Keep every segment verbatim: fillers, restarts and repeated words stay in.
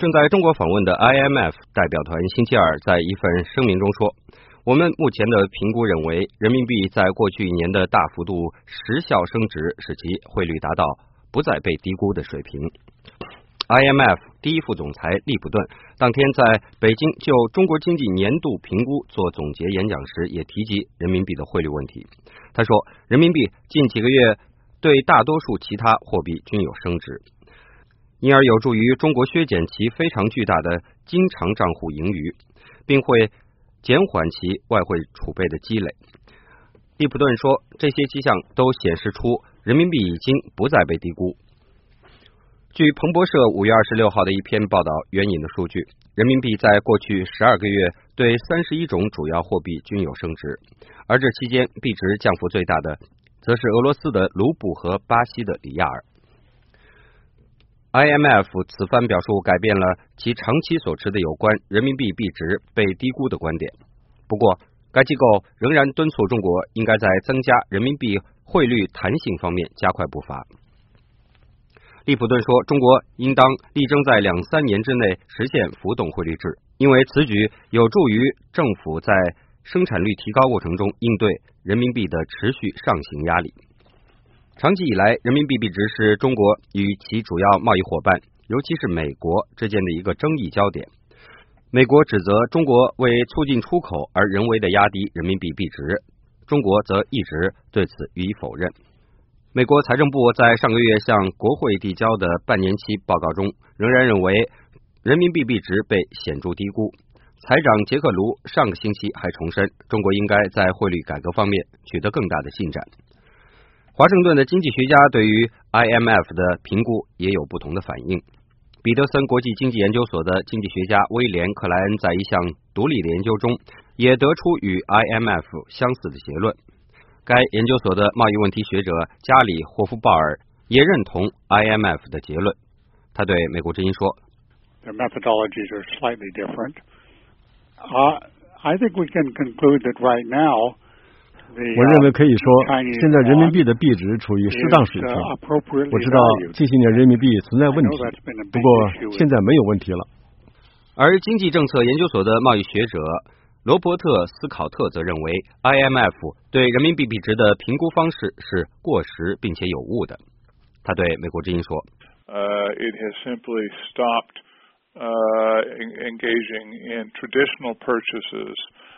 正在中国访问的 I M F 代表团星期二在一份声明中说，我们目前的评估认为，人民币在过去一年的大幅度时效升值，使其汇率达到不再被低估的水平。I M F 第一副总裁利普顿当天在北京就中国经济年度评估做总结演讲时，也提及人民币的汇率问题。他说，人民币近几个月对大多数其他货币均有升值，因而有助于中国削减其非常巨大的经常账户盈余，并会减缓其外汇储备的积累。利普顿说，这些迹象都显示出人民币已经不再被低估。据彭博社五月二十六号的一篇报道援引的数据，人民币在过去十二个月对三十一种主要货币均有升值，而这期间币值降幅最大的则是俄罗斯的卢布和巴西的里亚尔。I M F 此番表述改变了其长期所持的有关人民币币值被低估的观点。不过，该机构仍然敦促中国应该在增加人民币汇率弹性方面加快步伐。利普顿说，中国应当力争在两三年之内实现浮动汇率制，因为此举有助于政府在生产率提高过程中应对人民币的持续上行压力。长期以来，人民币币值是中国与其主要贸易伙伴，尤其是美国之间的一个争议焦点。美国指责中国为促进出口而人为的压低人民币币值，中国则一直对此予以否认。美国财政部在上个月向国会递交的半年期报告中，仍然认为人民币币值被显著低估。财长杰克卢上个星期还重申，中国应该在汇率改革方面取得更大的进展。华盛顿的经济学家对于 I M F 的评估也有不同的反应。彼得森国际经济研究所的经济学家威廉·克莱恩在一项独立的研究中也得出与 I M F 相似的结论。该研究所的贸易问题学者加里·霍夫鲍尔也认同 I M F 的结论。他对美国之音说 Their methodologies are slightly different. Uh, I think we can conclude that right now, the, uh, 我认为可以说，现在人民币的币值处于适当水平。我知道近些年人民币存在问题，不过现在没有问题了。 而经济政策研究所的贸易学者罗伯特·斯考特则认为 I M F 对人民币币值的评估方式是过时并且有误的。他对美国之音说 uh, It has simply stopped uh, engaging in traditional purchases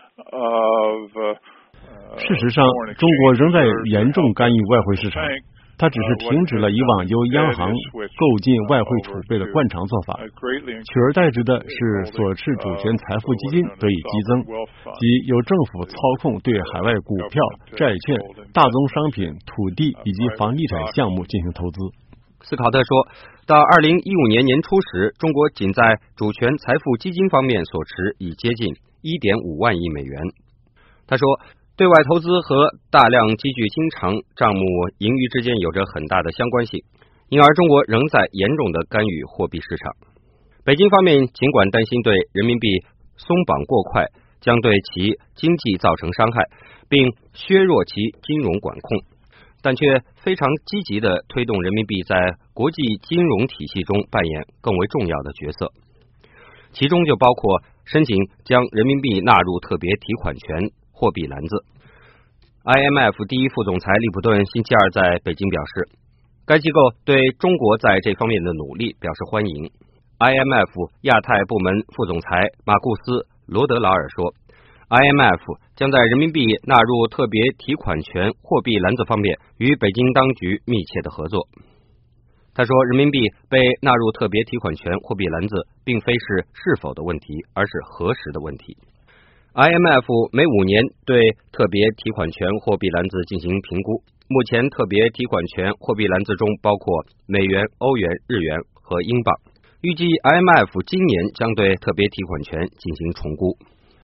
of uh, 事实上，中国仍在严重干预外汇市场，它只是停止了以往由央行购进外汇储备的惯常做法，取而代之的是所持主权财富基金得以激增，即由政府操控对海外股票、债券、大宗商品、土地以及房地产项目进行投资。 斯考特说，到二零一五年年初时，中国仅在主权财富基金方面所持已接近 一点五万亿美元。他说，对外投资和大量积聚经常账目盈余之间有着很大的相关性，因而中国仍在严重的干预货币市场。北京方面尽管担心对人民币松绑过快将对其经济造成伤害，并削弱其金融管控，但却非常积极地推动人民币在国际金融体系中扮演更为重要的角色，其中就包括申请将人民币纳入特别提款权货币篮子。I M F 第一副总裁利普顿星期二在北京表示，该机构对中国在这方面的努力表示欢迎。I M F 亚太部门副总裁马库斯·罗德劳尔说， I M F 将在人民币纳入特别提款权货币篮子方面与北京当局密切的合作。他说，人民币被纳入特别提款权货币篮子并非是是否的问题，而是何时的问题。I M F 每五年对特别提款权货币篮子进行评估，目前特别提款权货币篮子中包括美元、欧元、日元和英镑，预计 I M F 今年将对特别提款权进行重估。